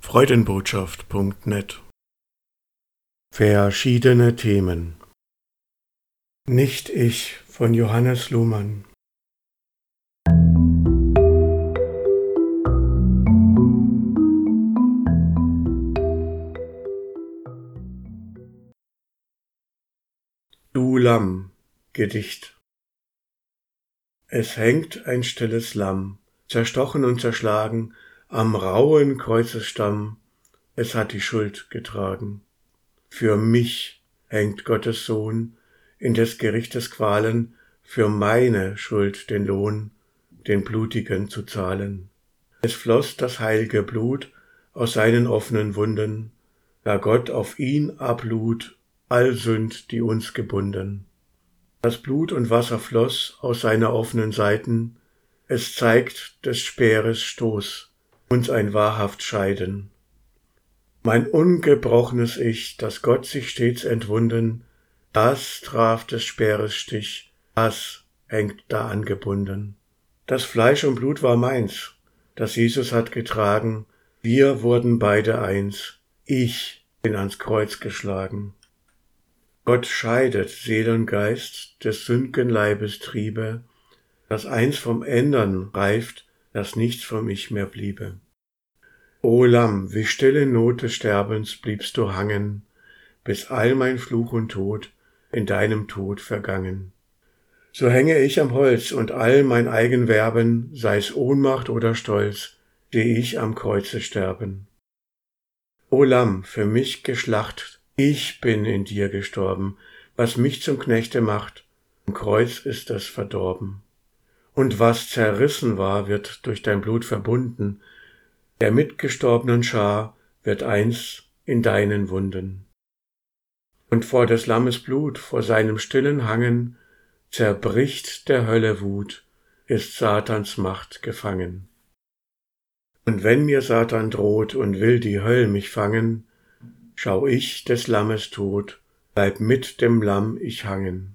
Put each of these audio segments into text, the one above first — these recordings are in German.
Freudenbotschaft.net. Verschiedene Themen. Nicht ich von Johannes Luhmann. Du Lamm, Gedicht. Es hängt ein stilles Lamm, zerstochen und zerschlagen, am rauen Kreuzesstamm, es hat die Schuld getragen. Für mich hängt Gottes Sohn in des Gerichtes Qualen, für meine Schuld den Lohn, den blutigen zu zahlen. Es floss das heilge Blut aus seinen offenen Wunden, da Gott auf ihn ablud all Sünd, die uns gebunden. Das Blut und Wasser floss aus seiner offenen Seiten, es zeigt des Speeres Stoß, uns ein wahrhaft Scheiden. Mein ungebrochenes Ich, das Gott sich stets entwunden, das traf des Speeres Stich, das hängt da angebunden. Das Fleisch und Blut war meins, das Jesus hat getragen, wir wurden beide eins, ich bin ans Kreuz geschlagen. Gott scheidet Seele und Geist des sünd'gen Leibes Triebe, dass eins vom Ändern reift, dass nichts vom Ich mehr bliebe. O Lamm, wie still in Not des Sterbens bliebst du hangen, bis all mein Fluch und Tod in deinem Tod vergangen. So hänge ich am Holz und all mein eigen Werben, sei's Ohnmacht oder Stolz, seh ich am Kreuze sterben. O Lamm, für mich geschlacht, ich bin in dir gestorben, was mich zum Knechte macht, am Kreuz ist es verdorben. Und was zerrissen war, wird durch dein Blut verbunden, der mitgestorbenen Schar wird eins in deinen Wunden. Und vor des Lammes Blut, vor seinem stillen Hangen, zerbricht der Hölle Wut, ist Satans Macht gefangen. Und wenn mir Satan droht und will die Höll mich fangen, schau ich des Lammes Tod, bleib mit dem Lamm ich hangen.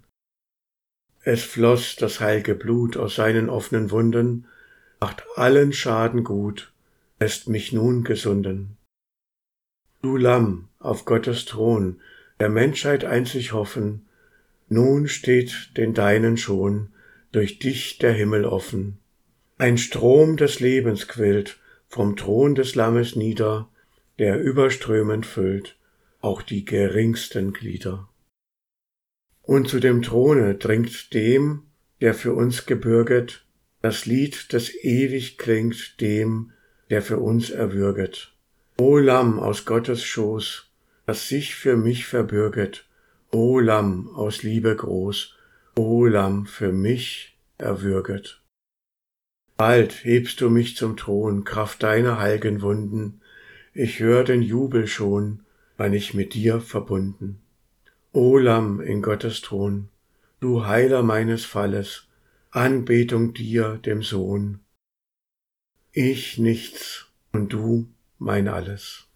Es floss das heilge Blut aus seinen offenen Wunden, macht allen Schaden gut, lässt mich nun gesunden. Du Lamm auf Gottes Thron, der Menschheit einzig hoffen, nun steht den Deinen schon durch dich der Himmel offen. Ein Strom des Lebens quillt vom Thron des Lammes nieder, der überströmend füllt auch die geringsten Glieder. Und zu dem Throne dringt dem, der für uns gebürget, das Lied, das ewig klingt dem, der für uns erwürget. O Lamm aus Gottes Schoß, das sich für mich verbürget, O Lamm aus Liebe groß, O Lamm für mich erwürget. Bald hebst du mich zum Thron, Kraft deiner heilgen Wunden, ich hör den Jubel schon, wann ich mit dir verbunden. O Lamm in Gottes Thron, du Heiler meines Falles, Anbetung dir, dem Sohn. Ich nichts und du mein Alles.